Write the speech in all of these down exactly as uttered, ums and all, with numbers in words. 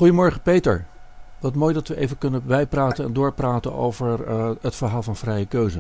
Goedemorgen Peter. Wat mooi dat we even kunnen bijpraten en doorpraten over uh, het verhaal van vrije keuze.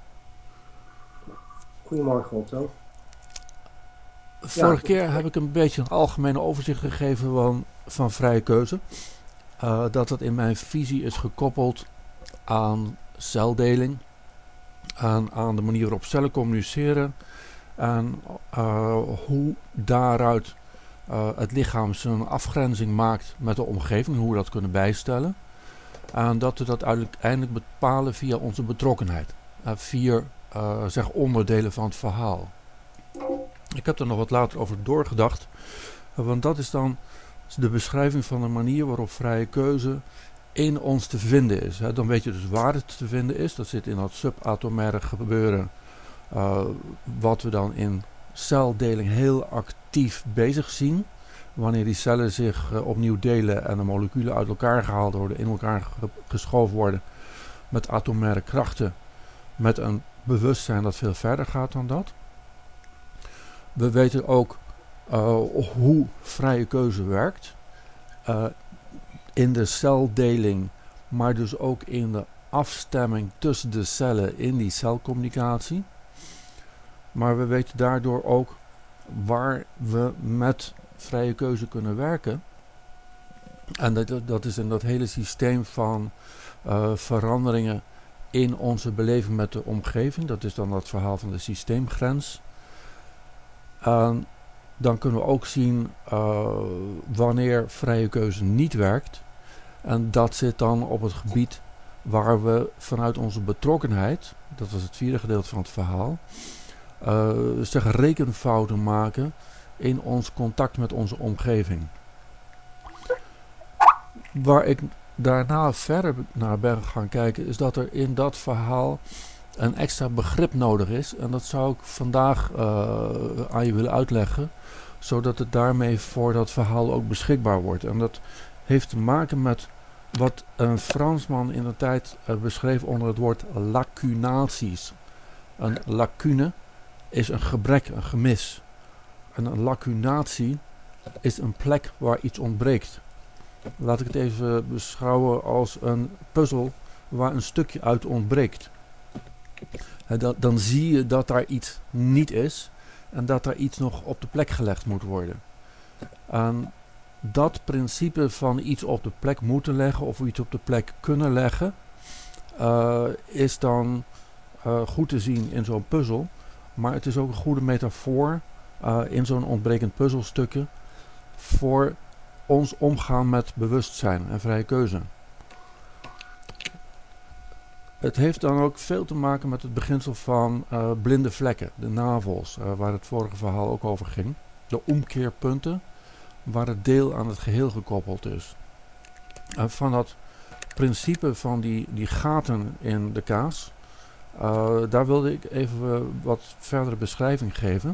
Goedemorgen Otto. Vorige Ja, keer heb ik een beetje een algemene overzicht gegeven van, van vrije keuze. Uh, dat het in mijn visie is gekoppeld aan celdeling, aan, aan de manier waarop cellen communiceren en uh, hoe daaruit uh, het lichaam zijn afgrenzing maakt met de omgeving, hoe we dat kunnen bijstellen. En dat we dat uiteindelijk bepalen via onze betrokkenheid. Uh, vier uh, zeg onderdelen van het verhaal. Ik heb er nog wat later over doorgedacht. Uh, want dat is dan de beschrijving van de manier waarop vrije keuze in ons te vinden is. Hè. Dan weet je dus waar het te vinden is. Dat zit in dat subatomaire gebeuren. Uh, wat we dan in celdeling heel actief bezig zien. Wanneer die cellen zich uh, opnieuw delen en de moleculen uit elkaar gehaald worden, in elkaar ge- geschoven worden met atomaire krachten, met een bewustzijn dat veel verder gaat dan dat. We weten ook uh, hoe vrije keuze werkt. Uh, in de celdeling, maar dus ook in de afstemming tussen de cellen in die celcommunicatie. Maar we weten daardoor ook waar we met vrije keuze kunnen werken. En dat, dat is in dat hele systeem van uh, veranderingen in onze beleving met de omgeving. Dat is dan dat verhaal van de systeemgrens. En dan kunnen we ook zien uh, wanneer vrije keuze niet werkt. En dat zit dan op het gebied waar we vanuit onze betrokkenheid, dat was het vierde gedeelte van het verhaal, uh, zeg rekenfouten maken in ons contact met onze omgeving. Waar ik daarna verder naar ben gaan kijken, is dat er in dat verhaal een extra begrip nodig is. En dat zou ik vandaag uh, aan je willen uitleggen, zodat het daarmee voor dat verhaal ook beschikbaar wordt. En dat heeft te maken met wat een Fransman in de tijd uh, beschreef onder het woord lacunaties. Een lacune is een gebrek, een gemis. En een lacunatie is een plek waar iets ontbreekt. Laat ik het even beschouwen als een puzzel waar een stukje uit ontbreekt. He, dat, dan zie je dat daar iets niet is en dat daar iets nog op de plek gelegd moet worden. En dat principe van iets op de plek moeten leggen of iets op de plek kunnen leggen, uh, is dan uh, goed te zien in zo'n puzzel. Maar het is ook een goede metafoor uh, in zo'n ontbrekend puzzelstukje voor ons omgaan met bewustzijn en vrije keuze. Het heeft dan ook veel te maken met het beginsel van uh, blinde vlekken, de navels, uh, waar het vorige verhaal ook over ging. De omkeerpunten, waar het deel aan het geheel gekoppeld is. Uh, van dat principe van die, die gaten in de kaas, uh, daar wilde ik even uh, wat verdere beschrijving geven.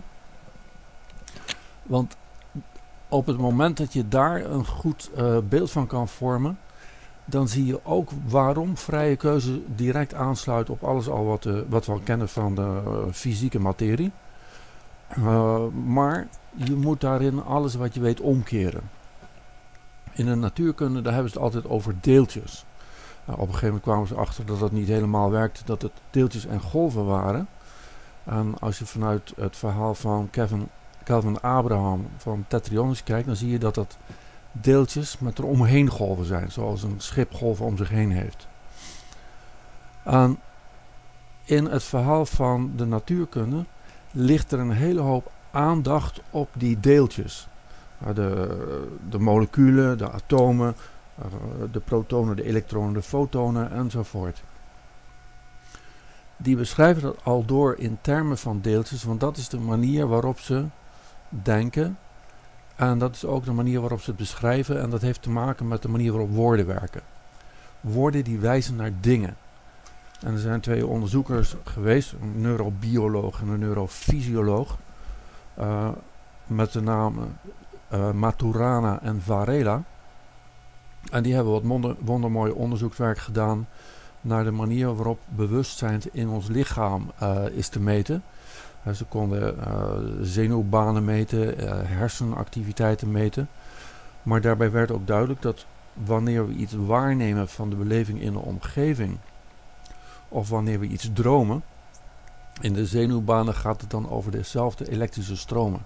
Want op het moment dat je daar een goed uh, beeld van kan vormen, dan zie je ook waarom vrije keuze direct aansluit op alles al wat, uh, wat we al kennen van de uh, fysieke materie. Uh, maar je moet daarin alles wat je weet omkeren. In de natuurkunde daar hebben ze het altijd over deeltjes. Nou, op een gegeven moment kwamen ze achter dat dat niet helemaal werkte, dat het deeltjes en golven waren. En als je vanuit het verhaal van Kevin, Kelvin Abraham van Tetrionis kijkt, dan zie je dat dat deeltjes met eromheen golven zijn, zoals een schip golven om zich heen heeft. En in het verhaal van de natuurkunde ligt er een hele hoop aandacht op die deeltjes. De, de moleculen, de atomen, de protonen, de elektronen, de fotonen enzovoort. Die beschrijven dat al door in termen van deeltjes, want dat is de manier waarop ze denken. En dat is ook de manier waarop ze het beschrijven. En dat heeft te maken met de manier waarop woorden werken. Woorden die wijzen naar dingen. En er zijn twee onderzoekers geweest, een neurobioloog en een neurofysioloog, uh, met de namen uh, Maturana en Varela. En die hebben wat wonder, wondermooi onderzoekswerk gedaan naar de manier waarop bewustzijn in ons lichaam uh, is te meten. Uh, ze konden uh, zenuwbanen meten, uh, hersenactiviteiten meten. Maar daarbij werd ook duidelijk dat wanneer we iets waarnemen van de beleving in de omgeving, of wanneer we iets dromen, in de zenuwbanen gaat het dan over dezelfde elektrische stromen.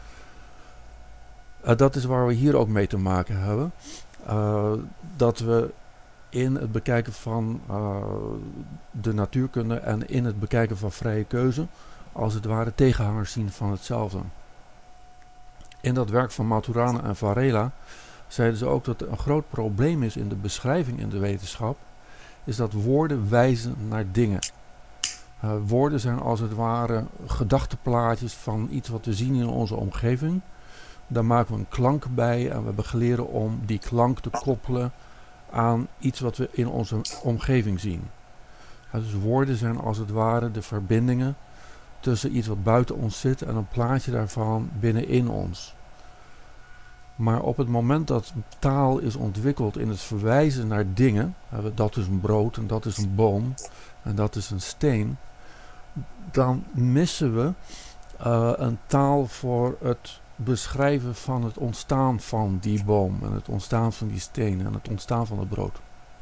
Uh, dat is waar we hier ook mee te maken hebben. Uh, dat we in het bekijken van uh, de natuurkunde en in het bekijken van vrije keuze als het ware tegenhangers zien van hetzelfde. In dat werk van Maturana en Varela zeiden ze ook dat er een groot probleem is in de beschrijving in de wetenschap, is dat woorden wijzen naar dingen. Uh, woorden zijn als het ware gedachteplaatjes van iets wat we zien in onze omgeving. Daar maken we een klank bij en we hebben geleerd om die klank te koppelen aan iets wat we in onze omgeving zien. Uh, dus woorden zijn als het ware de verbindingen tussen iets wat buiten ons zit en een plaatje daarvan binnenin ons. Maar op het moment dat taal is ontwikkeld in het verwijzen naar dingen, uh, dat is een brood en dat is een boom en dat is een steen, dan missen we uh, een taal voor het beschrijven van het ontstaan van die boom en het ontstaan van die steen en het ontstaan van het brood.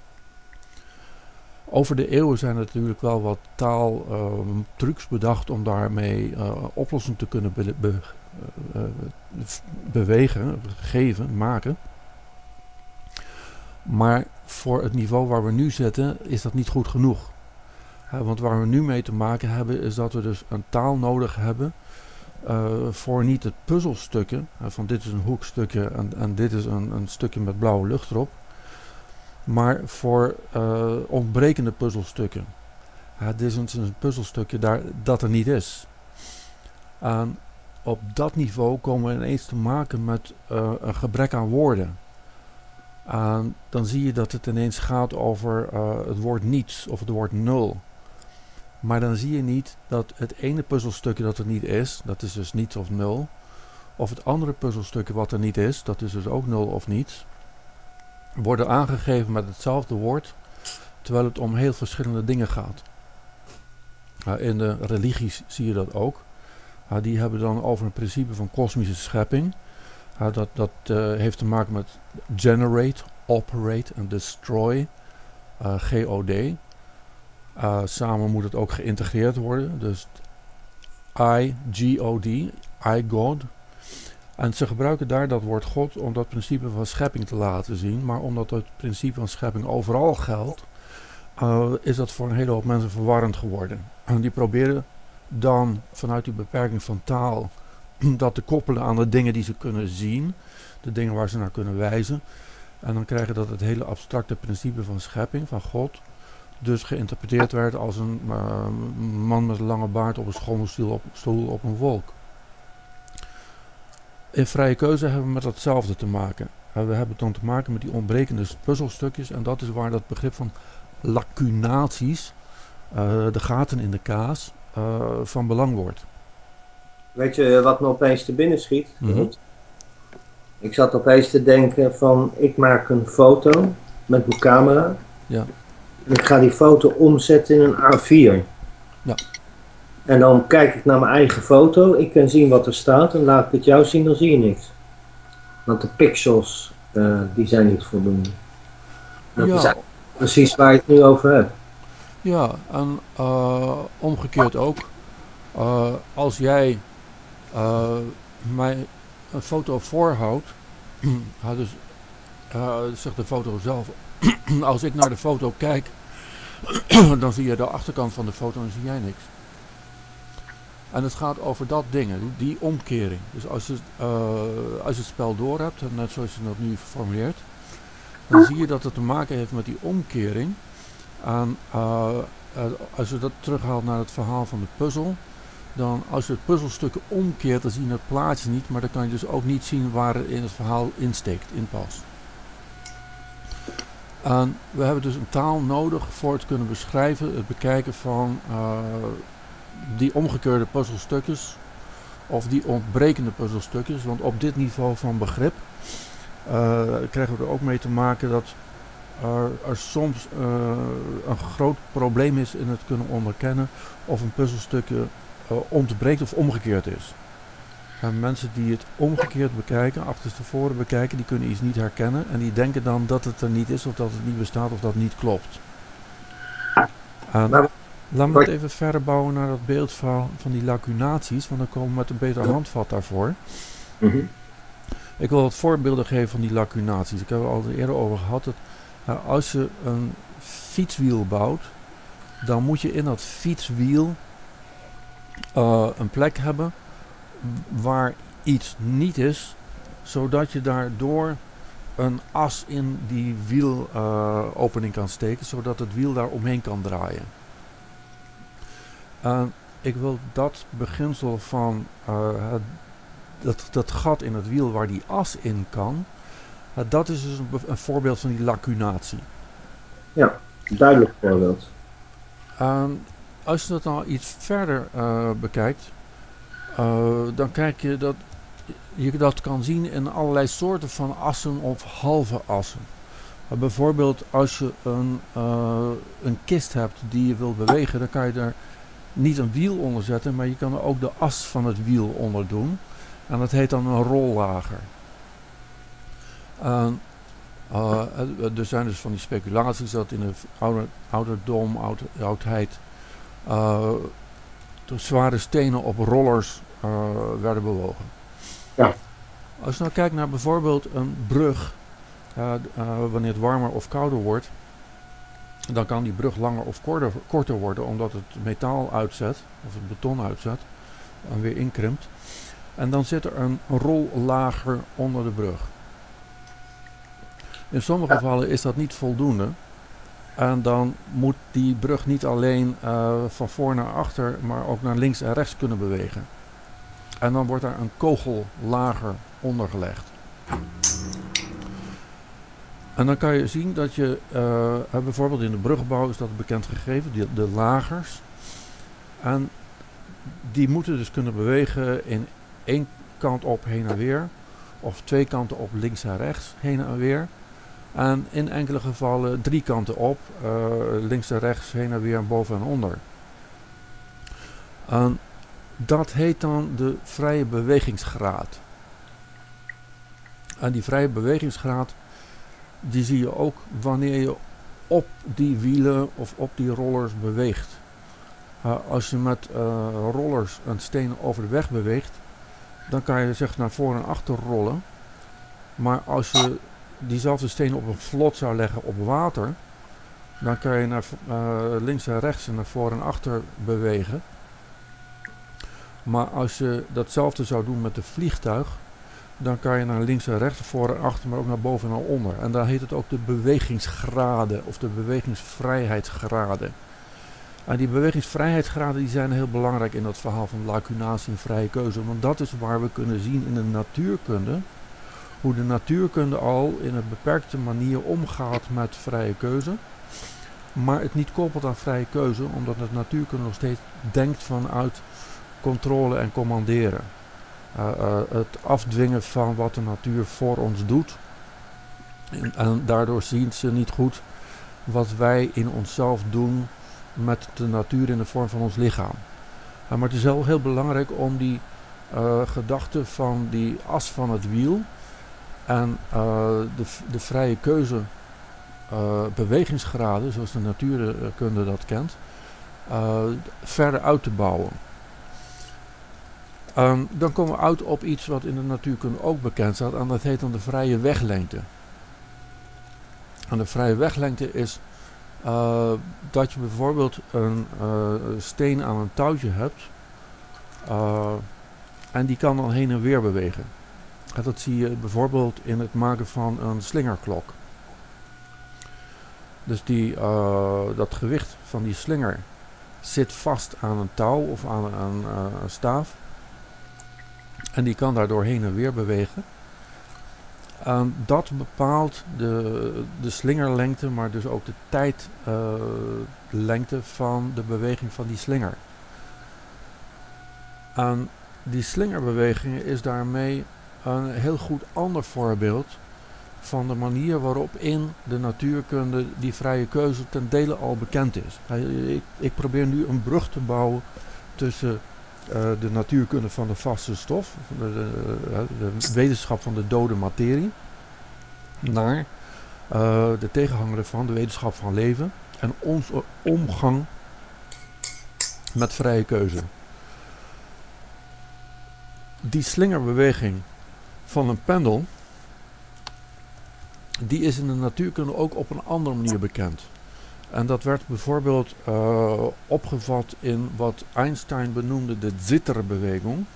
Over de eeuwen zijn er natuurlijk wel wat taaltrucs uh, bedacht om daarmee uh, oplossingen te kunnen be be uh, bewegen, geven, maken. Maar voor het niveau waar we nu zitten is dat niet goed genoeg. Uh, want waar we nu mee te maken hebben is dat we dus een taal nodig hebben uh, voor niet het puzzelstukken, uh, van dit is een hoekstukje en, en dit is een, een stukje met blauwe lucht erop. Maar voor uh, ontbrekende puzzelstukken. Ja, dit is een, een puzzelstukje daar, dat er niet is. En op dat niveau komen we ineens te maken met uh, een gebrek aan woorden. En dan zie je dat het ineens gaat over uh, het woord niets of het woord nul. Maar dan zie je niet dat het ene puzzelstukje dat er niet is, dat is dus niets of nul. Of het andere puzzelstukje wat er niet is, dat is dus ook nul of niets, worden aangegeven met hetzelfde woord, terwijl het om heel verschillende dingen gaat. Uh, in de religies zie je dat ook. Uh, die hebben dan over een principe van kosmische schepping. Uh, dat dat uh, heeft te maken met generate, operate en destroy. Uh, G O D. Uh, samen moet het ook geïntegreerd worden. Dus I, G O D, I God. En ze gebruiken daar dat woord God om dat principe van schepping te laten zien. Maar omdat het principe van schepping overal geldt, uh, is dat voor een hele hoop mensen verwarrend geworden. En die proberen dan vanuit die beperking van taal dat te koppelen aan de dingen die ze kunnen zien. De dingen waar ze naar kunnen wijzen. En dan krijg je dat het hele abstracte principe van schepping, van God, dus geïnterpreteerd werd als een uh, man met een lange baard op een schommelstoel op, stoel op een wolk. In vrije keuze hebben we met datzelfde te maken. Uh, we hebben dan te maken met die ontbrekende puzzelstukjes. En dat is waar dat begrip van lacunaties, uh, de gaten in de kaas, uh, van belang wordt. Weet je wat me opeens te binnen schiet? Mm-hmm. Ik zat opeens te denken van, ik maak een foto met mijn camera. Ja. En ik ga die foto omzetten in een A vier. Ja. En dan kijk ik naar mijn eigen foto. Ik kan zien wat er staat. En laat ik het jou zien, dan zie je niks. Want de pixels, uh, die zijn niet voldoende. Dat Ja. is precies waar ik het nu over heb. Ja, en uh, omgekeerd ook. Uh, als jij uh, mij een foto voorhoudt, uh, dus uh, zegt de foto zelf, als ik naar de foto kijk, dan zie je de achterkant van de foto en zie jij niks. En het gaat over dat dingen, die, die omkering. Dus als je, uh, als je het spel door hebt, net zoals je dat nu formuleert, dan zie je dat het te maken heeft met die omkering. En uh, uh, als je dat terughaalt naar het verhaal van de puzzel, dan als je het puzzelstukken omkeert, dan zie je het plaatje niet, maar dan kan je dus ook niet zien waar het in het verhaal insteekt, inpast. En we hebben dus een taal nodig voor het kunnen beschrijven, het bekijken van uh, die omgekeurde puzzelstukjes of die ontbrekende puzzelstukjes. Want op dit niveau van begrip uh, krijgen we er ook mee te maken dat er, er soms uh, een groot probleem is in het kunnen onderkennen of een puzzelstukje uh, ontbreekt of omgekeerd is. En mensen die het omgekeerd bekijken, achterstevoren bekijken, die kunnen iets niet herkennen. En die denken dan dat het er niet is, of dat het niet bestaat, of dat het niet klopt. En Maar, laten we het even verder bouwen naar dat beeld van, van die lacunaties, want dan komen we met een beter handvat daarvoor. mm-hmm. Ik wil wat voorbeelden geven van die lacunaties. Ik heb er al eerder over gehad. Dat, nou, als je een fietswiel bouwt, dan moet je in dat fietswiel uh, een plek hebben waar iets niet is, zodat je daardoor een as in die wielopening uh, kan steken, zodat het wiel daar omheen kan draaien. Uh, ik wil dat beginsel van uh, het, dat, dat gat in het wiel waar die as in kan, uh, dat is dus een, een voorbeeld van die lacunatie. Ja, een duidelijk voorbeeld. Uh, als je dat nou iets verder uh, bekijkt, uh, dan kijk je dat je dat kan zien in allerlei soorten van assen of halve assen. Uh, bijvoorbeeld als je een, uh, een kist hebt die je wilt bewegen, dan kan je er niet een wiel onder zetten, maar je kan er ook de as van het wiel onder doen. En dat heet dan een rollager. Uh, uh, er zijn dus van die speculaties dat in de ouder, ouderdom, oud, oudheid, uh, de zware stenen op rollers uh, werden bewogen. Ja. Als je nou kijkt naar bijvoorbeeld een brug, uh, uh, wanneer het warmer of kouder wordt, dan kan die brug langer of korter, korter worden, omdat het metaal uitzet, of het beton uitzet, en weer inkrimpt. En dan zit er een rollager onder de brug. In sommige Ja. gevallen is dat niet voldoende. En dan moet die brug niet alleen uh, van voor naar achter, maar ook naar links en rechts kunnen bewegen. En dan wordt daar een kogellager onder gelegd. En dan kan je zien dat je, uh, bijvoorbeeld in de brugbouw is dat bekend gegeven, die, de lagers. En die moeten dus kunnen bewegen in één kant op heen en weer. Of twee kanten op links en rechts heen en weer. En in enkele gevallen drie kanten op, uh, links en rechts heen en weer, boven en onder. En dat heet dan de vrije bewegingsgraad. En die vrije bewegingsgraad, die zie je ook wanneer je op die wielen of op die rollers beweegt. Uh, als je met uh, rollers een steen over de weg beweegt, dan kan je zeg naar voor en achter rollen. Maar als je diezelfde steen op een vlot zou leggen op water, dan kan je naar uh, links en rechts en naar voor en achter bewegen. Maar als je datzelfde zou doen met een vliegtuig, dan kan je naar links en rechts, voor en achter, maar ook naar boven en naar onder. En daar heet het ook de bewegingsgraden of de bewegingsvrijheidsgraden. En die bewegingsvrijheidsgraden die zijn heel belangrijk in dat verhaal van lacunatie en vrije keuze. Want dat is waar we kunnen zien in de natuurkunde, hoe de natuurkunde al in een beperkte manier omgaat met vrije keuze. Maar het niet koppelt aan vrije keuze, omdat de natuurkunde nog steeds denkt vanuit controle en commanderen. Uh, uh, het afdwingen van wat de natuur voor ons doet. En, en daardoor zien ze niet goed wat wij in onszelf doen met de natuur in de vorm van ons lichaam. Uh, maar het is wel heel belangrijk om die uh, gedachte van die as van het wiel en uh, de, de vrije keuze uh, bewegingsgraden, zoals de natuurkunde dat kent, uh, verder uit te bouwen. Um, dan komen we uit op iets wat in de natuurkunde ook bekend staat, en dat heet dan de vrije weglengte. En de vrije weglengte is uh, dat je bijvoorbeeld een uh, steen aan een touwtje hebt, uh, en die kan dan heen en weer bewegen. En dat zie je bijvoorbeeld in het maken van een slingerklok. Dus die, uh, dat gewicht van die slinger zit vast aan een touw of aan een, uh, een staaf. En die kan daardoor heen en weer bewegen. En dat bepaalt de, de slingerlengte, maar dus ook de tijdlengte uh, van de beweging van die slinger. En die slingerbeweging is daarmee een heel goed ander voorbeeld van de manier waarop in de natuurkunde die vrije keuze ten dele al bekend is. Ik, ik probeer nu een brug te bouwen tussen de natuurkunde van de vaste stof, de, de, de wetenschap van de dode materie, naar uh, de tegenhanger ervan, de wetenschap van leven en onze omgang met vrije keuze. Die slingerbeweging van een pendel, die is in de natuurkunde ook op een andere manier bekend. En dat werd bijvoorbeeld uh, opgevat in wat Einstein benoemde de Zitterbeweging.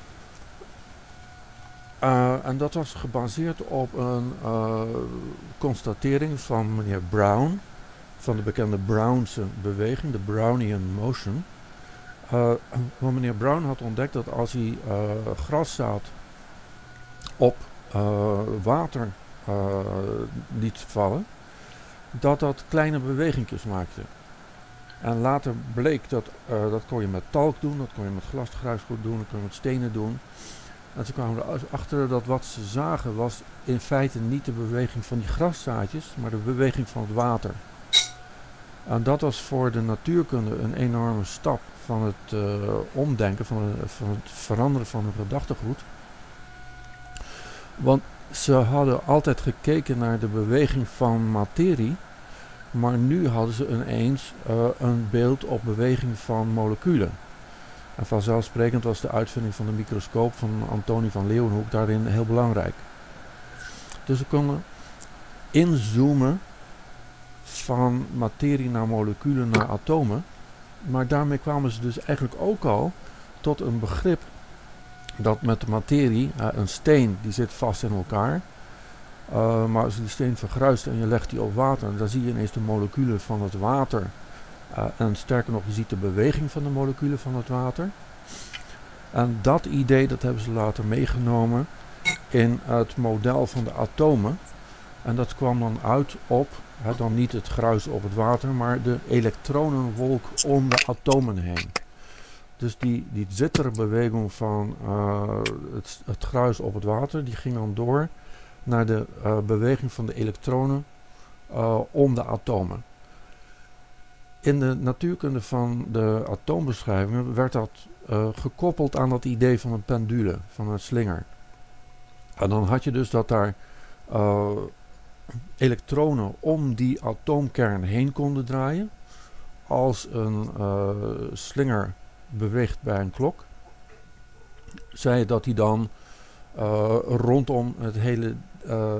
Uh, en dat was gebaseerd op een uh, constatering van meneer Brown, van de bekende Brownse beweging, de Brownian motion. Uh, want meneer Brown had ontdekt dat als hij uh, graszaad op uh, water uh, liet vallen, dat dat kleine bewegingjes maakte. En later bleek dat, uh, dat kon je met talk doen, dat kon je met glasgruisgoed doen, dat kon je met stenen doen. En toen kwamen we erachter dat wat ze zagen was in feite niet de beweging van die graszaadjes, maar de beweging van het water. En dat was voor de natuurkunde een enorme stap van het uh, omdenken, van, uh, van het veranderen van hun gedachtegoed. Want ze hadden altijd gekeken naar de beweging van materie, maar nu hadden ze ineens uh, een beeld op beweging van moleculen. En vanzelfsprekend was de uitvinding van de microscoop van Antonie van Leeuwenhoek daarin heel belangrijk. Dus ze konden inzoomen van materie naar moleculen naar atomen. Maar daarmee kwamen ze dus eigenlijk ook al tot een begrip dat met de materie, uh, een steen die zit vast in elkaar. Uh, maar als je die steen vergruist en je legt die op water, dan zie je ineens de moleculen van het water. Uh, en sterker nog, je ziet de beweging van de moleculen van het water. En dat idee dat hebben ze later meegenomen in het model van de atomen. En dat kwam dan uit op, hè, dan niet het gruis op het water, maar de elektronenwolk om de atomen heen. Dus die, die zitterbeweging van uh, het, het gruis op het water, die ging dan door naar de uh, beweging van de elektronen uh, om de atomen. In de natuurkunde van de atoombeschrijvingen werd dat uh, gekoppeld aan dat idee van een pendule, van een slinger. En dan had je dus dat daar uh, elektronen om die atoomkern heen konden draaien. Als een uh, slinger beweegt bij een klok, zei je dat hij dan uh, rondom het hele uh,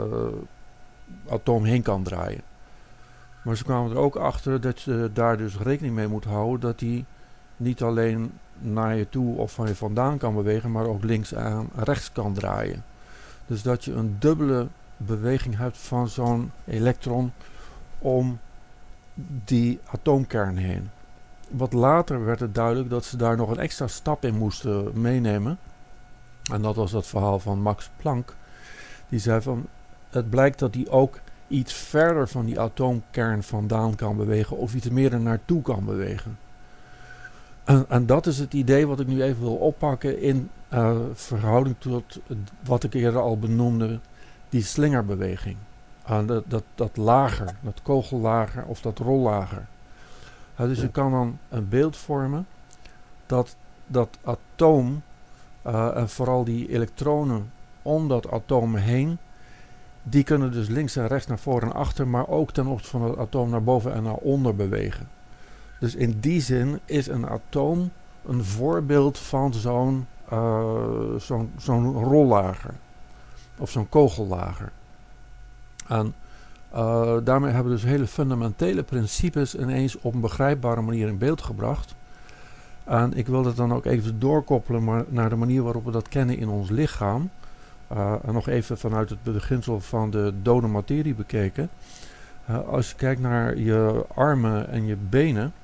atoom heen kan draaien. Maar ze kwamen er ook achter dat je daar dus rekening mee moet houden dat hij niet alleen naar je toe of van je vandaan kan bewegen, maar ook links en rechts kan draaien. Dus dat je een dubbele beweging hebt van zo'n elektron om die atoomkern heen. Wat later werd het duidelijk dat ze daar nog een extra stap in moesten meenemen. En dat was dat verhaal van Max Planck. Die zei van, het blijkt dat hij ook iets verder van die atoomkern vandaan kan bewegen of iets meer er naartoe kan bewegen. En, en dat is het idee wat ik nu even wil oppakken in uh, verhouding tot wat ik eerder al benoemde, die slingerbeweging. Uh, dat, dat, dat lager, dat kogellager of dat rollager. Uh, dus je kan dan een beeld vormen dat dat atoom uh, en vooral die elektronen om dat atoom heen, die kunnen dus links en rechts naar voren en achter, maar ook ten opzichte van het atoom naar boven en naar onder bewegen. Dus in die zin is een atoom een voorbeeld van zo'n uh, zo'n zo'n rollager of zo'n kogellager. En uh, daarmee hebben we dus hele fundamentele principes ineens op een begrijpbare manier in beeld gebracht. En ik wil dat dan ook even doorkoppelen maar naar de manier waarop we dat kennen in ons lichaam. Uh, en nog even vanuit het beginsel van de dode materie bekeken. Uh, als je kijkt naar je armen en je benen,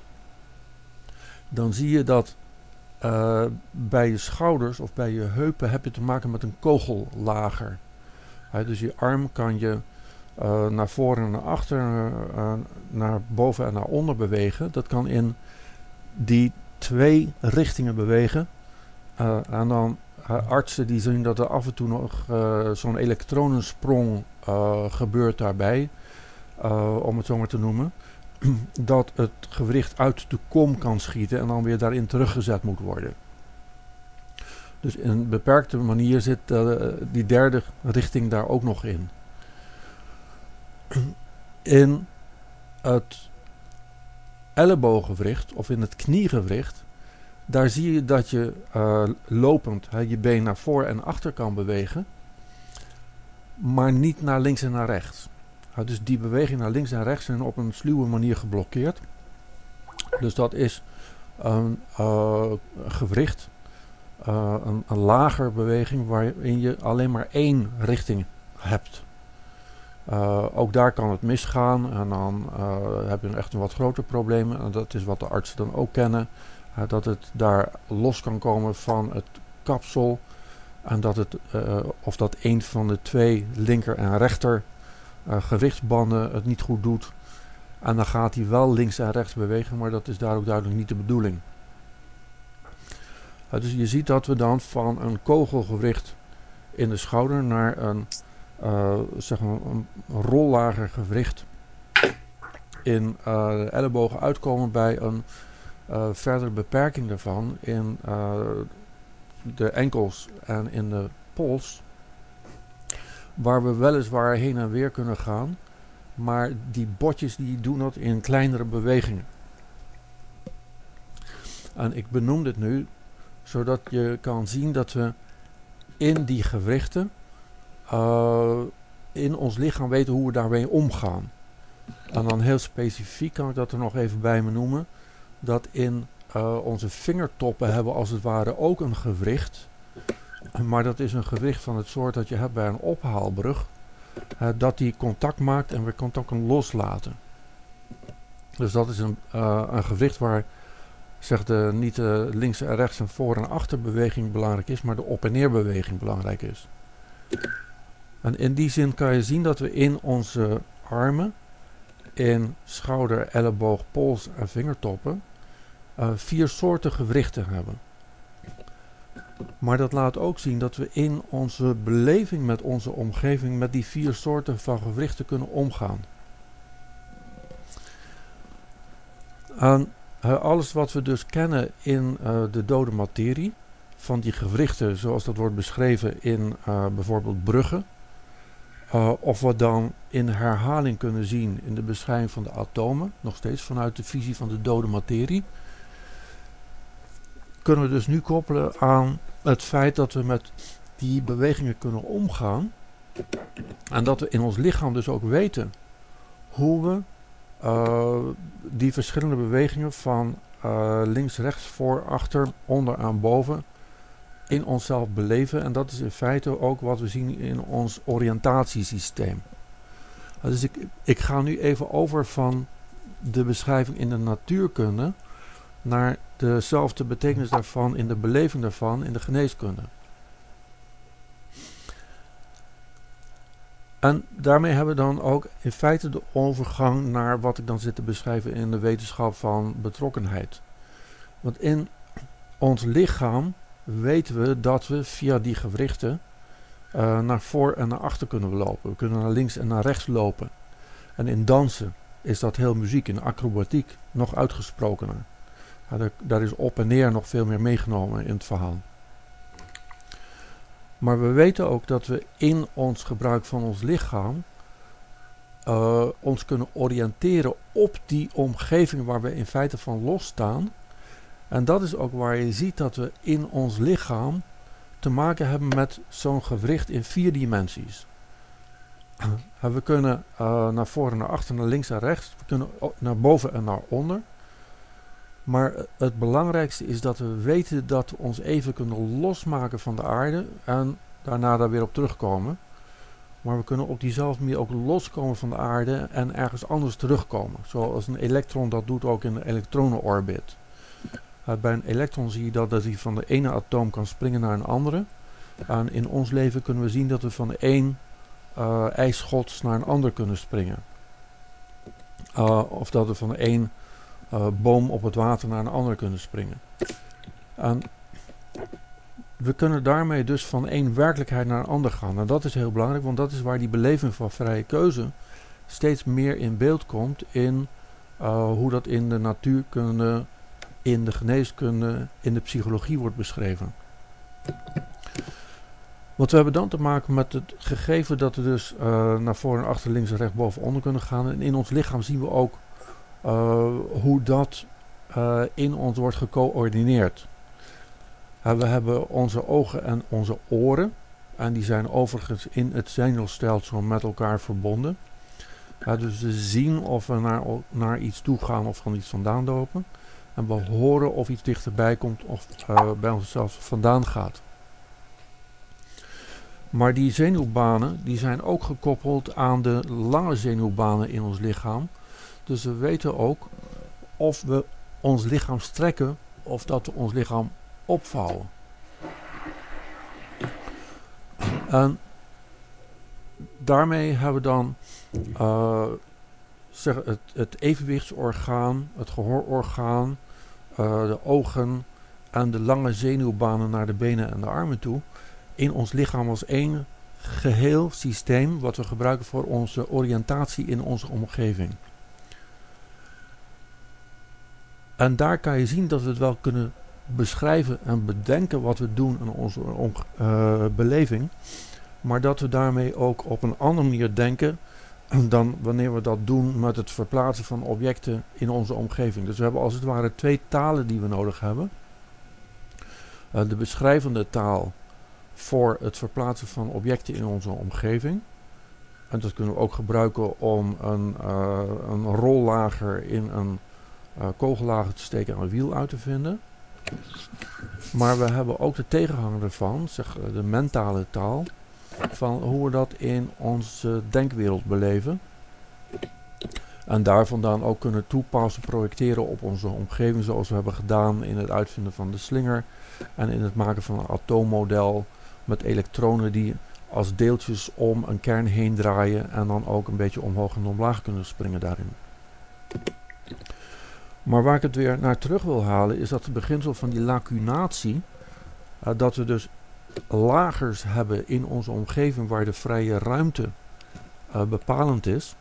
dan zie je dat uh, bij je schouders of bij je heupen heb je te maken met een kogellager. Uh, dus je arm kan je uh, naar voren en naar achter, uh, naar boven en naar onder bewegen. Dat kan in die twee richtingen bewegen. Uh, en dan uh, artsen die zien dat er af en toe nog uh, zo'n elektronensprong uh, gebeurt daarbij, uh, om het zo maar te noemen. Dat het gewricht uit de kom kan schieten en dan weer daarin teruggezet moet worden. Dus in een beperkte manier zit uh, die derde richting daar ook nog in. In het ellebooggewricht of in het kniegewricht, daar zie je dat je uh, lopend hè, je been naar voor en achter kan bewegen, maar niet naar links en naar rechts. Uh, dus die beweging naar links en rechts zijn op een sluwe manier geblokkeerd. Dus dat is een uh, gewricht, uh, een, een lager beweging waarin je alleen maar één richting hebt. Uh, ook daar kan het misgaan en dan uh, heb je echt een wat groter probleem. En dat is wat de artsen dan ook kennen. Uh, dat het daar los kan komen van het kapsel. En dat het, uh, of dat een van de twee linker en rechter uh, gewrichtsbanden het niet goed doet. En dan gaat hij wel links en rechts bewegen, maar dat is daar ook duidelijk niet de bedoeling. Uh, dus je ziet dat we dan van een kogelgewricht in de schouder naar een, uh, zeg maar een rollager gewricht in uh, de ellebogen uitkomen bij een uh, verdere beperking daarvan in uh, de enkels en in de pols, waar we weliswaar heen en weer kunnen gaan, maar die botjes die doen dat in kleinere bewegingen. En ik benoem dit nu zodat je kan zien dat we in die gewrichten uh, in ons lichaam weten hoe we daarmee omgaan. En dan heel specifiek kan ik dat er nog even bij me noemen, dat in uh, onze vingertoppen hebben we als het ware ook een gewricht. Maar dat is een gewricht van het soort dat je hebt bij een ophaalbrug. Uh, dat die contact maakt en weer contact kan loslaten. Dus dat is een, uh, een gewricht waar zeg de, niet de links en rechts en voor- en achterbeweging belangrijk is, maar de op- en neerbeweging belangrijk is. En in die zin kan je zien dat we in onze armen, in schouder, elleboog, pols en vingertoppen, uh, vier soorten gewrichten hebben. Maar dat laat ook zien dat we in onze beleving met onze omgeving met die vier soorten van gewrichten kunnen omgaan. En uh, alles wat we dus kennen in uh, de dode materie, van die gewrichten zoals dat wordt beschreven in uh, bijvoorbeeld Brugge, uh, of wat dan in herhaling kunnen zien in de beschrijving van de atomen, nog steeds vanuit de visie van de dode materie, kunnen we dus nu koppelen aan het feit dat we met die bewegingen kunnen omgaan. En dat we in ons lichaam dus ook weten hoe we uh, die verschillende bewegingen van uh, links, rechts, voor, achter, onder en boven in onszelf beleven. En dat is in feite ook wat we zien in ons oriëntatiesysteem. Uh, dus ik, ik ga nu even over van de beschrijving in de natuurkunde naar dezelfde betekenis daarvan in de beleving daarvan in de geneeskunde. En daarmee hebben we dan ook in feite de overgang naar wat ik dan zit te beschrijven in de wetenschap van betrokkenheid. Want in ons lichaam weten we dat we via die gewrichten uh, naar voor en naar achter kunnen lopen. We kunnen naar links en naar rechts lopen. En in dansen is dat heel muziek, in acrobatiek nog uitgesprokener. Ja, daar, daar is op en neer nog veel meer meegenomen in het verhaal. Maar we weten ook dat we in ons gebruik van ons lichaam uh, ons kunnen oriënteren op die omgeving waar we in feite van losstaan. En dat is ook waar je ziet dat we in ons lichaam te maken hebben met zo'n gewricht in vier dimensies. We kunnen uh, naar voren, naar achter, naar links en rechts. We kunnen naar boven en naar onder. Maar het belangrijkste is dat we weten dat we ons even kunnen losmaken van de aarde en daarna daar weer op terugkomen. Maar we kunnen op diezelfde manier ook loskomen van de aarde en ergens anders terugkomen. Zoals een elektron dat doet ook in de elektronenorbit. Uh, bij een elektron zie je dat, dat hij van de ene atoom kan springen naar een andere. En in ons leven kunnen we zien dat we van de een uh, ijsschots naar een ander kunnen springen. Uh, of dat we van de een Uh, boom op het water naar een ander kunnen springen. En we kunnen daarmee dus van één werkelijkheid naar een ander gaan. En dat is heel belangrijk, want dat is waar die beleving van vrije keuze steeds meer in beeld komt in uh, hoe dat in de natuurkunde, in de geneeskunde, in de psychologie wordt beschreven. Want we hebben dan te maken met het gegeven dat we dus uh, naar voren, achter, links, rechts, boven, onder kunnen gaan. En in ons lichaam zien we ook uh, hoe dat uh, in ons wordt gecoördineerd. Uh, we hebben onze ogen en onze oren. En die zijn overigens in het zenuwstelsel met elkaar verbonden. Uh, dus we zien of we naar, naar iets toe gaan of van iets vandaan lopen. En we horen of iets dichterbij komt of uh, bij onszelf vandaan gaat. Maar die zenuwbanen die zijn ook gekoppeld aan de lange zenuwbanen in ons lichaam. Dus we weten ook of we ons lichaam strekken of dat we ons lichaam opvouwen. En daarmee hebben we dan uh, zeg, het, het evenwichtsorgaan, het gehoororgaan, uh, de ogen en de lange zenuwbanen naar de benen en de armen toe in ons lichaam als één geheel systeem wat we gebruiken voor onze oriëntatie in onze omgeving. En daar kan je zien dat we het wel kunnen beschrijven en bedenken wat we doen in onze uh, beleving, maar dat we daarmee ook op een andere manier denken dan wanneer we dat doen met het verplaatsen van objecten in onze omgeving. Dus we hebben als het ware twee talen die we nodig hebben. Uh, de beschrijvende taal voor het verplaatsen van objecten in onze omgeving. En dat kunnen we ook gebruiken om een, uh, een rollager in een uh, kogellager te steken en een wiel uit te vinden. Maar we hebben ook de tegenhanger ervan, zeg de mentale taal, van hoe we dat in onze denkwereld beleven. En daar vandaan ook kunnen toepassen, projecteren op onze omgeving, zoals we hebben gedaan in het uitvinden van de slinger en in het maken van een atoommodel met elektronen die als deeltjes om een kern heen draaien en dan ook een beetje omhoog en omlaag kunnen springen daarin. Maar waar ik het weer naar terug wil halen is dat het beginsel van die lacunatie, uh, dat we dus lagers hebben in onze omgeving waar de vrije ruimte uh, bepalend is,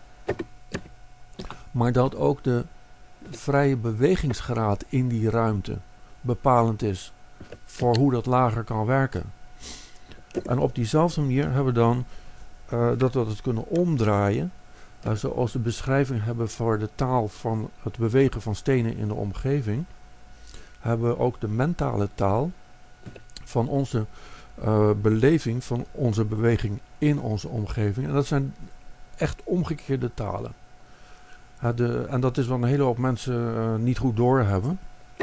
maar dat ook de vrije bewegingsgraad in die ruimte bepalend is voor hoe dat lager kan werken. En op diezelfde manier hebben we dan uh, dat we het kunnen omdraaien, uh, zoals de beschrijving hebben voor de taal van het bewegen van stenen in de omgeving, hebben we ook de mentale taal van onze uh, beleving van onze beweging in onze omgeving. En dat zijn echt omgekeerde talen. Uh, de, en dat is wat een hele hoop mensen uh, niet goed doorhebben.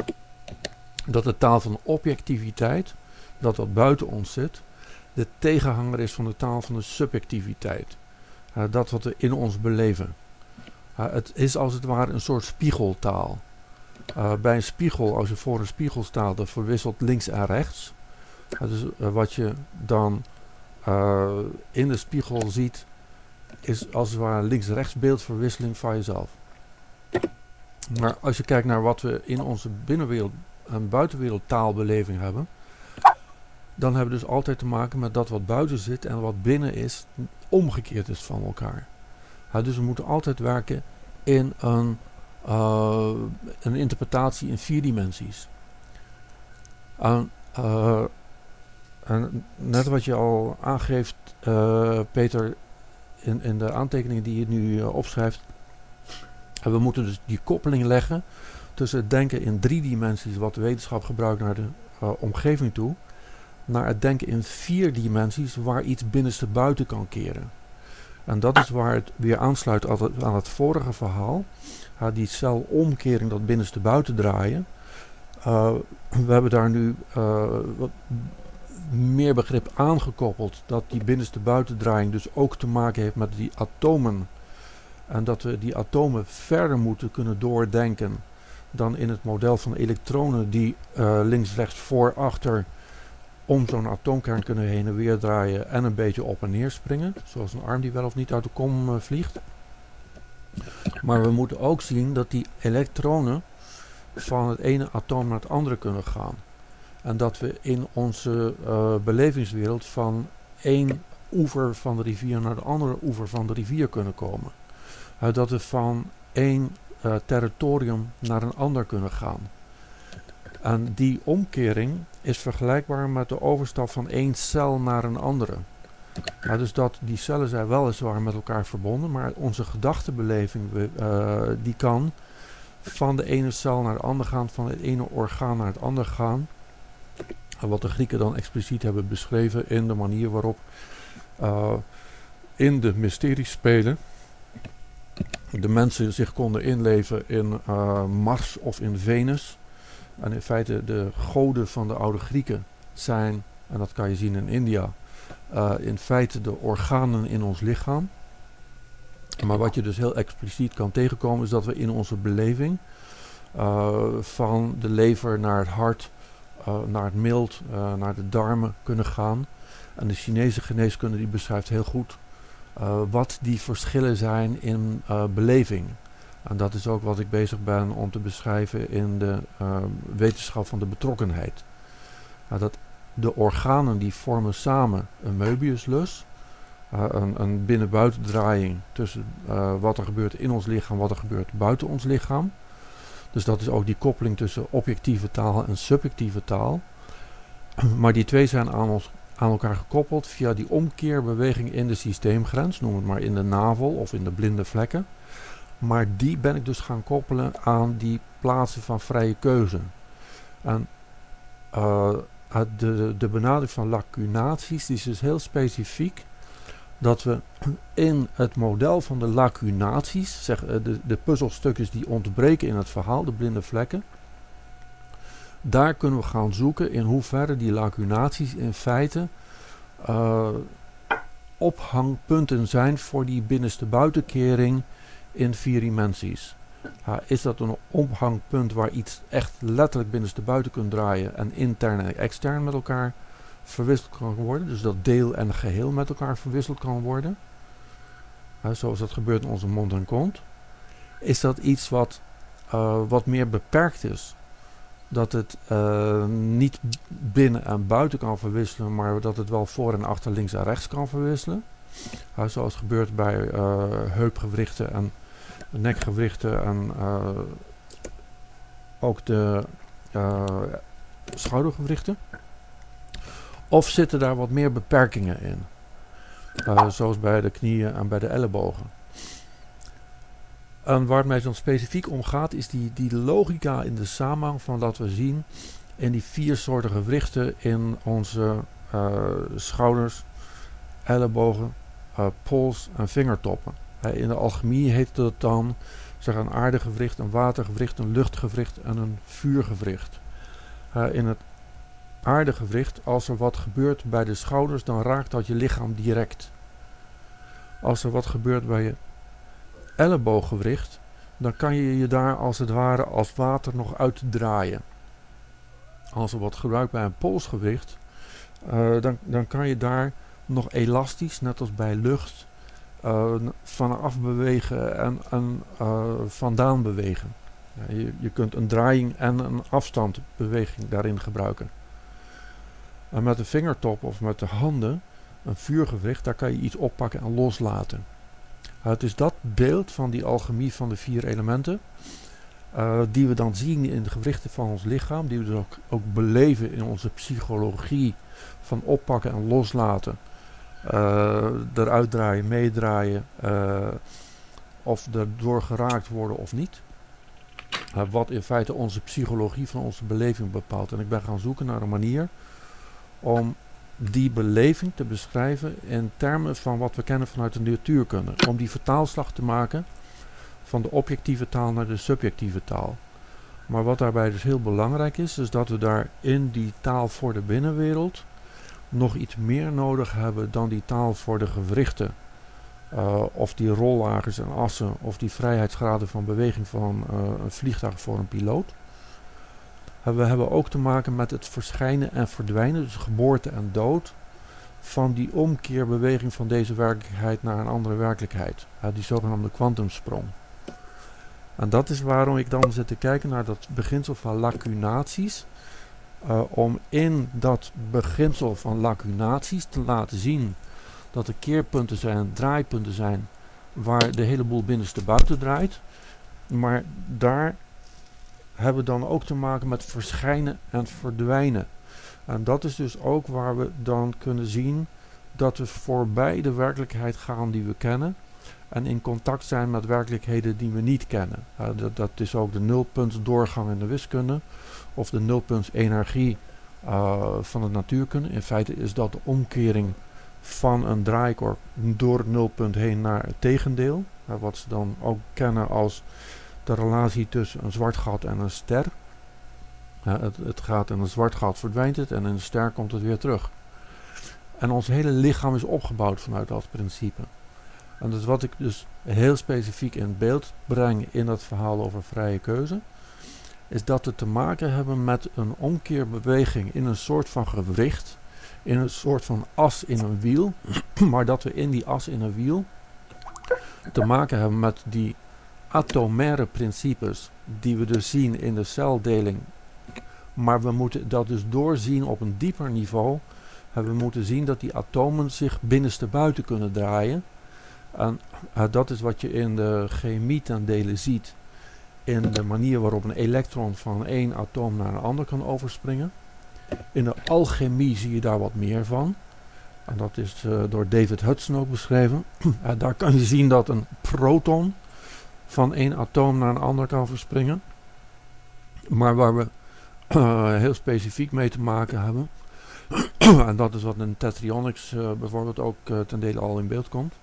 Dat de taal van objectiviteit, dat wat buiten ons zit, de tegenhanger is van de taal van de subjectiviteit. Uh, dat wat we in ons beleven. Uh, het is als het ware een soort spiegeltaal. Uh, bij een spiegel, als je voor een spiegel staat, dan verwisselt links en rechts. Uh, dus uh, wat je dan uh, in de spiegel ziet, is als het ware links-rechts beeldverwisseling van jezelf. Maar als je kijkt naar wat we in onze binnenwereld en buitenwereld taalbeleving hebben, dan hebben we dus altijd te maken met dat wat buiten zit en wat binnen is, omgekeerd is van elkaar. Uh, dus we moeten altijd werken in een, uh, een interpretatie in vier dimensies. Uh, uh, en net wat je al aangeeft, uh, Peter, in, in de aantekeningen die je nu uh, opschrijft, uh, we moeten dus die koppeling leggen tussen het denken in drie dimensies, wat de wetenschap gebruikt naar de uh, omgeving toe, naar het denken in vier dimensies waar iets binnenste buiten kan keren. En dat is waar het weer aansluit aan het, aan het vorige verhaal. Uh, die celomkering, dat binnenste buiten draaien. Uh, we hebben daar nu uh, wat meer begrip aangekoppeld dat die binnenste buitendraaiing dus ook te maken heeft met die atomen. En dat we die atomen verder moeten kunnen doordenken dan in het model van elektronen die uh, links, rechts, voor, achter om zo'n atoomkern kunnen heen en weer draaien en een beetje op en neer springen. Zoals een arm die wel of niet uit de kom uh, vliegt. Maar we moeten ook zien dat die elektronen van het ene atoom naar het andere kunnen gaan. En dat we in onze uh, belevingswereld van één oever van de rivier naar de andere oever van de rivier kunnen komen. Uh, dat we van één uh, territorium naar een ander kunnen gaan. En die omkering is vergelijkbaar met de overstap van één cel naar een andere. Ja, dus dat die cellen zijn weliswaar met elkaar verbonden, maar onze gedachtenbeleving uh, die kan van de ene cel naar de andere gaan, van het ene orgaan naar het andere gaan. En wat de Grieken dan expliciet hebben beschreven in de manier waarop uh, in de mysteries spelen de mensen zich konden inleven in uh, Mars of in Venus. En in feite de goden van de oude Grieken zijn, en dat kan je zien in India, uh, in feite de organen in ons lichaam. Maar wat je dus heel expliciet kan tegenkomen is dat we in onze beleving uh, van de lever naar het hart, uh, naar het milt, uh, naar de darmen kunnen gaan. En de Chinese geneeskunde die beschrijft heel goed uh, wat die verschillen zijn in uh, beleving. En dat is ook wat ik bezig ben om te beschrijven in de uh, wetenschap van de betrokkenheid. Uh, dat de organen die vormen samen een Möbiuslus. Uh, een, een binnen-buitendraaiing tussen uh, wat er gebeurt in ons lichaam, wat er gebeurt buiten ons lichaam. Dus dat is ook die koppeling tussen objectieve taal en subjectieve taal. Maar die twee zijn aan, ons, aan elkaar gekoppeld via die omkeerbeweging in de systeemgrens, noem het maar in de navel of in de blinde vlekken. Maar die ben ik dus gaan koppelen aan die plaatsen van vrije keuze. En uh, de, de benadering van lacunaties die is dus heel specifiek. Dat we in het model van de lacunaties, zeg, de, de puzzelstukjes die ontbreken in het verhaal, de blinde vlekken, daar kunnen we gaan zoeken in hoeverre die lacunaties in feite uh, ophangpunten zijn voor die binnenste buitenkering in vier dimensies. Uh, is dat een ophangpunt waar iets echt letterlijk binnenste buiten kunt draaien en intern en extern met elkaar verwisseld kan worden, dus dat deel en geheel met elkaar verwisseld kan worden, uh, zoals dat gebeurt in onze mond en kont. Is dat iets wat, uh, wat meer beperkt is, dat het uh, niet binnen en buiten kan verwisselen, maar dat het wel voor en achter, links en rechts kan verwisselen, uh, zoals gebeurt bij uh, heupgewrichten en nekgewrichten en uh, ook de uh, schoudergewrichten. Of zitten daar wat meer beperkingen in? Uh, zoals bij de knieën en bij de ellebogen. En waar het mij zo specifiek om gaat is die, die logica in de samenhang van dat we zien in die vier soorten gewrichten in onze uh, schouders, ellebogen, uh, pols en vingertoppen. Uh, in de alchemie heet het dan zeg, een aardegewricht, een watergewricht, een luchtgewricht en een vuurgewricht. Uh, in het aardegewricht, als er wat gebeurt bij de schouders, dan raakt dat je lichaam direct. Als er wat gebeurt bij je ellebooggewricht, dan kan je je daar als het ware als water nog uitdraaien. Als er wat gebruikt bij een polsgewricht, uh, dan, dan kan je daar nog elastisch, net als bij lucht, uh, vanaf bewegen en, en uh, vandaan bewegen. Ja, je, je kunt een draaiing en een afstandbeweging daarin gebruiken. En met de vingertop of met de handen, een vuurgewricht, daar kan je iets oppakken en loslaten. Uh, het is dat beeld van die alchemie van de vier elementen, uh, die we dan zien in de gewrichten van ons lichaam, die we dus ook, ook beleven in onze psychologie van oppakken en loslaten, uh, eruit draaien, meedraaien, uh, of erdoor geraakt worden of niet. Uh, wat in feite onze psychologie van onze beleving bepaalt. En ik ben gaan zoeken naar een manier om die beleving te beschrijven in termen van wat we kennen vanuit de natuurkunde. Om die vertaalslag te maken van de objectieve taal naar de subjectieve taal. Maar wat daarbij dus heel belangrijk is, is dat we daar in die taal voor de binnenwereld nog iets meer nodig hebben dan die taal voor de gewrichten. Uh, of die rollagers en assen, of die vrijheidsgraden van beweging van uh, een vliegtuig voor een piloot. We hebben ook te maken met het verschijnen en verdwijnen, dus geboorte en dood, van die omkeerbeweging van deze werkelijkheid naar een andere werkelijkheid. Uh, die zogenaamde kwantumsprong. En dat is waarom ik dan zit te kijken naar dat beginsel van lacunaties. Uh, om in dat beginsel van lacunaties te laten zien dat er keerpunten zijn, draaipunten zijn, waar de hele boel binnenste buiten draait. Maar daar hebben we dan ook te maken met verschijnen en verdwijnen. En dat is dus ook waar we dan kunnen zien dat we voorbij de werkelijkheid gaan die we kennen en in contact zijn met werkelijkheden die we niet kennen. Uh, dat, dat is ook de nulpuntsdoorgang in de wiskunde of de nulpuntsenergie uh, van de natuurkunde. In feite is dat de omkering van een draaikork door het nulpunt heen naar het tegendeel. Uh, wat ze dan ook kennen als de relatie tussen een zwart gat en een ster. Uh, het, het gaat in een zwart gat verdwijnt het en in een ster komt het weer terug. En ons hele lichaam is opgebouwd vanuit dat principe. En dus wat ik dus heel specifiek in beeld breng in dat verhaal over vrije keuze, is dat we te maken hebben met een omkeerbeweging in een soort van gewricht, in een soort van as in een wiel, maar dat we in die as in een wiel te maken hebben met die atomaire principes die we dus zien in de celdeling, maar we moeten dat dus doorzien op een dieper niveau. We moeten zien dat die atomen zich binnenstebuiten kunnen draaien. En uh, dat is wat je in de chemie ten dele ziet. In de manier waarop een elektron van één atoom naar een ander kan overspringen. In de alchemie zie je daar wat meer van. En dat is uh, door David Hudson ook beschreven. Uh, daar kan je zien dat een proton van één atoom naar een ander kan verspringen. Maar waar we uh, heel specifiek mee te maken hebben. En dat is wat in tetraionics uh, bijvoorbeeld ook uh, ten dele al in beeld komt.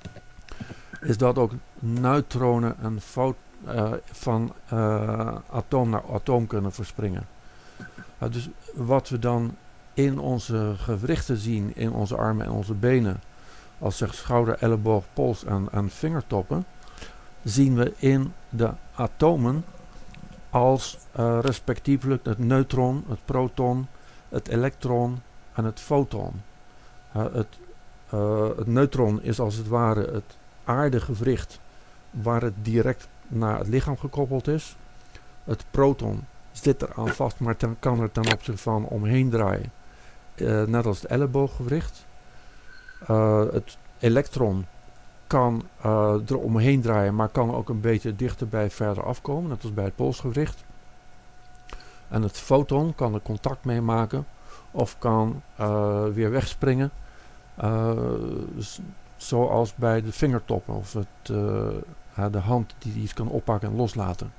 Is dat ook neutronen en fo- uh, van uh, atoom naar atoom kunnen verspringen. Uh, dus wat we dan in onze gewrichten zien, in onze armen en onze benen, als zeg schouder, elleboog, pols en, en vingertoppen, zien we in de atomen als uh, respectievelijk het neutron, het proton, het elektron en het foton. Uh, het, uh, het neutron is als het ware het aardegewricht waar het direct naar het lichaam gekoppeld is. Het proton zit er aan vast, maar ten, kan er ten opzichte van omheen draaien. Uh, net als het ellebooggewricht. Uh, het elektron kan uh, er omheen draaien, maar kan ook een beetje dichterbij verder afkomen, net als bij het polsgewricht. En het foton kan er contact mee maken of kan uh, weer wegspringen. Uh, z- zoals bij de vingertoppen of het, uh, de hand die iets kan oppakken en loslaten.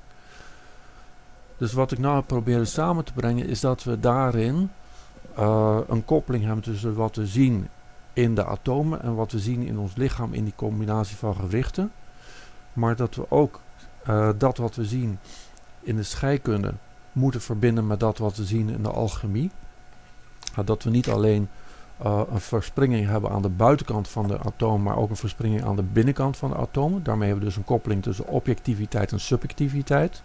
Dus wat ik nou probeer samen te brengen is dat we daarin uh, een koppeling hebben tussen wat we zien in de atomen en wat we zien in ons lichaam in die combinatie van gewrichten. Maar dat we ook uh, dat wat we zien in de scheikunde moeten verbinden met dat wat we zien in de alchemie. Uh, dat we niet alleen uh, een verspringing hebben aan de buitenkant van de atoom, maar ook een verspringing aan de binnenkant van de atomen. Daarmee hebben we dus een koppeling tussen objectiviteit en subjectiviteit.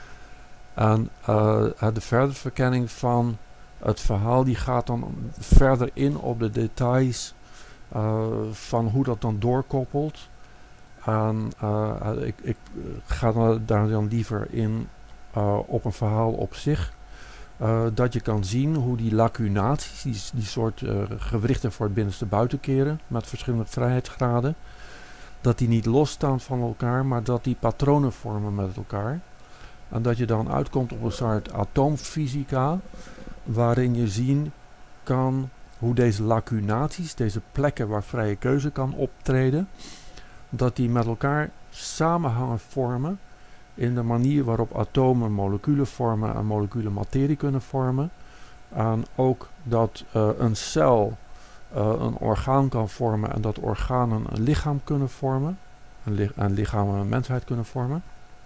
En uh, de verdere verkenning van het verhaal die gaat dan verder in op de details uh, van hoe dat dan doorkoppelt. En uh, ik, ik ga daar dan liever in uh, op een verhaal op zich. Uh, dat je kan zien hoe die lacunaties, die, die soort uh, gewrichten voor het binnenste buitenkeren met verschillende vrijheidsgraden, dat die niet losstaan van elkaar, maar dat die patronen vormen met elkaar. En dat je dan uitkomt op een soort atoomfysica, waarin je zien kan hoe deze lacunaties, deze plekken waar vrije keuze kan optreden, dat die met elkaar samenhangen vormen in de manier waarop atomen moleculen vormen en moleculen materie kunnen vormen. En ook dat uh, een cel uh, een orgaan kan vormen en dat organen een lichaam kunnen vormen. Een, li- een lichaam en een mensheid kunnen vormen.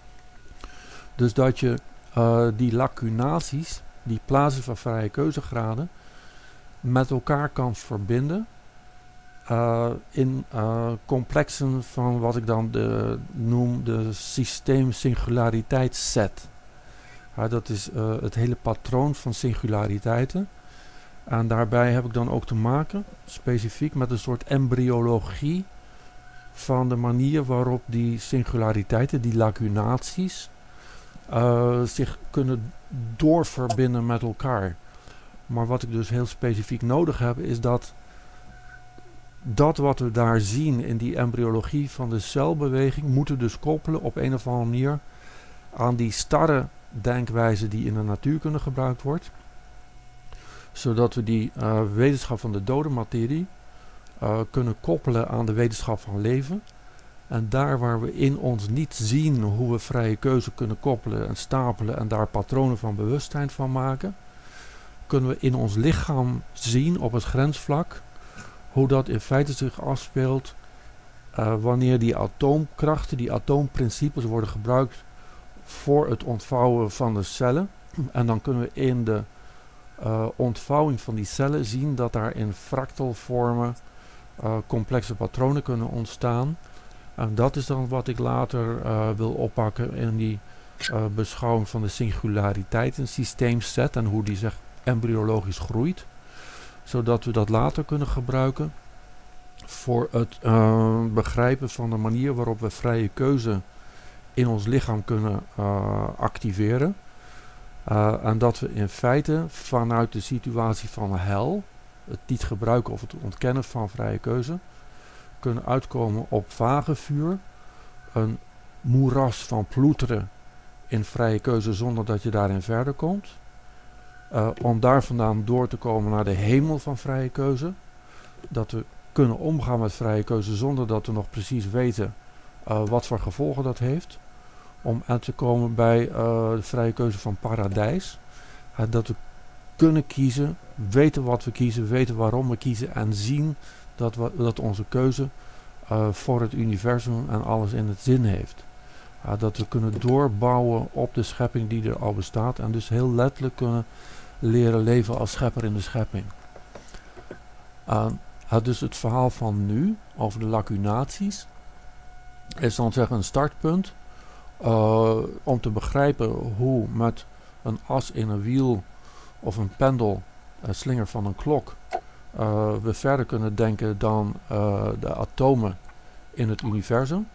Dus dat je uh, die lacunaties, die plaatsen van vrije keuzegraden, met elkaar kan verbinden uh, in uh, complexen van wat ik dan de, noem de systeem-singulariteitsset. Uh, dat is uh, het hele patroon van singulariteiten. En daarbij heb ik dan ook te maken, specifiek met een soort embryologie van de manier waarop die singulariteiten, die lacunaties, Uh, zich kunnen doorverbinden met elkaar. Maar wat ik dus heel specifiek nodig heb, is dat dat wat we daar zien in die embryologie van de celbeweging, moeten dus koppelen op een of andere manier aan die starre denkwijze die in de natuurkunde gebruikt wordt. Zodat we die uh, wetenschap van de dode materie uh, kunnen koppelen aan de wetenschap van leven. En daar waar we in ons niet zien hoe we vrije keuze kunnen koppelen en stapelen en daar patronen van bewustzijn van maken, kunnen we in ons lichaam zien op het grensvlak hoe dat in feite zich afspeelt uh, wanneer die atoomkrachten, die atoomprincipes worden gebruikt voor het ontvouwen van de cellen. En dan kunnen we in de uh, ontvouwing van die cellen zien dat daar in fractalvormen uh, complexe patronen kunnen ontstaan. En dat is dan wat ik later uh, wil oppakken in die uh, beschouwing van de singulariteitensysteemset en hoe die zich embryologisch groeit. Zodat we dat later kunnen gebruiken voor het uh, begrijpen van de manier waarop we vrije keuze in ons lichaam kunnen uh, activeren. Uh, en dat we in feite vanuit de situatie van hel, het niet gebruiken of het ontkennen van vrije keuze, kunnen uitkomen op vagevuur, een moeras van ploeteren in vrije keuze zonder dat je daarin verder komt. Uh, om daar vandaan door te komen naar de hemel van vrije keuze. Dat we kunnen omgaan met vrije keuze zonder dat we nog precies weten uh, wat voor gevolgen dat heeft. Om uit te komen bij uh, de vrije keuze van paradijs. Uh, dat we kunnen kiezen, weten wat we kiezen, weten waarom we kiezen en zien dat, we, dat onze keuze uh, voor het universum en alles in het zin heeft. Uh, dat we kunnen doorbouwen op de schepping die er al bestaat en dus heel letterlijk kunnen leren leven als schepper in de schepping. Uh, uh, dus het verhaal van nu over de lacunaties is dan zeggen een startpunt uh, om te begrijpen hoe met een as in een wiel of een pendel, een slinger van een klok, uh, we verder kunnen denken dan uh, de atomen in het universum.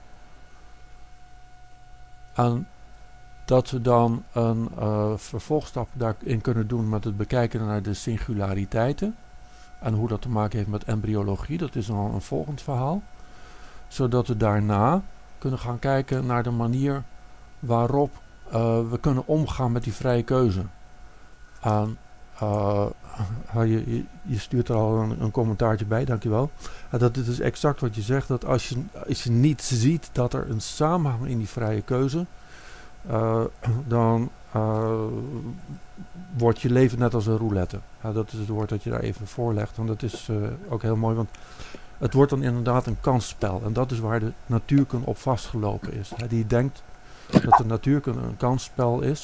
En dat we dan een uh, vervolgstap daarin kunnen doen met het bekijken naar de singulariteiten. En hoe dat te maken heeft met embryologie, dat is al een volgend verhaal. Zodat we daarna kunnen gaan kijken naar de manier waarop uh, we kunnen omgaan met die vrije keuze. En, uh, je, je stuurt er al een, een commentaartje bij, dankjewel. Uh, dat dit is exact wat je zegt, dat als je, als je niet ziet dat er een samenhang in die vrije keuze, Uh, dan uh, wordt je leven net als een roulette. Ja, dat is het woord dat je daar even voorlegt. En dat is uh, ook heel mooi, want het wordt dan inderdaad een kansspel. En dat is waar de natuurkunde op vastgelopen is. Hè, die denkt dat de natuurkunde een kansspel is.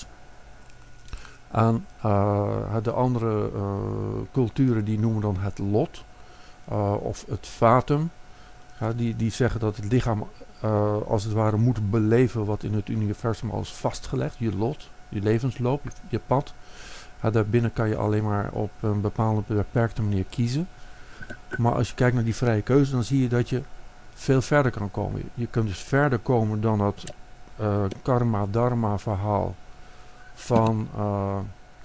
En uh, de andere uh, culturen die noemen dan het lot. Uh, of het fatum. Ja, die, die zeggen dat het lichaam uh, als het ware moet beleven wat in het universum al is vastgelegd. Je lot, je levensloop, je, je pad. Ja, daarbinnen kan je alleen maar op een bepaalde beperkte manier kiezen. Maar als je kijkt naar die vrije keuze, dan zie je dat je veel verder kan komen. Je kunt dus verder komen dan dat uh, karma-dharma verhaal van uh,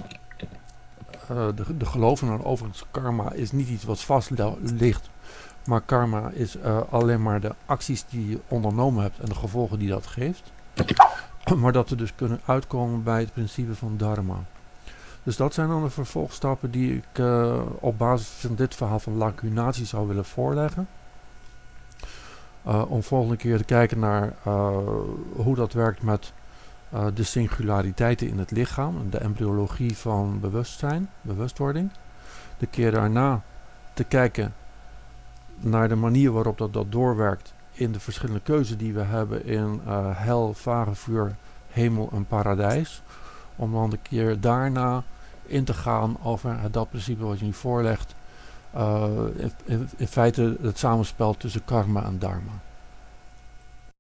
uh, de, de gelovigen. Overigens, karma is niet iets wat vast ligt. Maar karma is uh, alleen maar de acties die je ondernomen hebt en de gevolgen die dat geeft. Maar dat we dus kunnen uitkomen bij het principe van dharma. Dus dat zijn dan de vervolgstappen die ik uh, op basis van dit verhaal van lacunatie zou willen voorleggen. Uh, om volgende keer te kijken naar uh, hoe dat werkt met uh, de singulariteiten in het lichaam. En de embryologie van bewustzijn, bewustwording. De keer daarna te kijken naar de manier waarop dat, dat doorwerkt in de verschillende keuzes die we hebben in uh, hel, vagevuur, hemel en paradijs. Om dan de keer daarna in te gaan over uh, dat principe wat je nu voorlegt. Uh, in, in, in feite het samenspel tussen karma en dharma.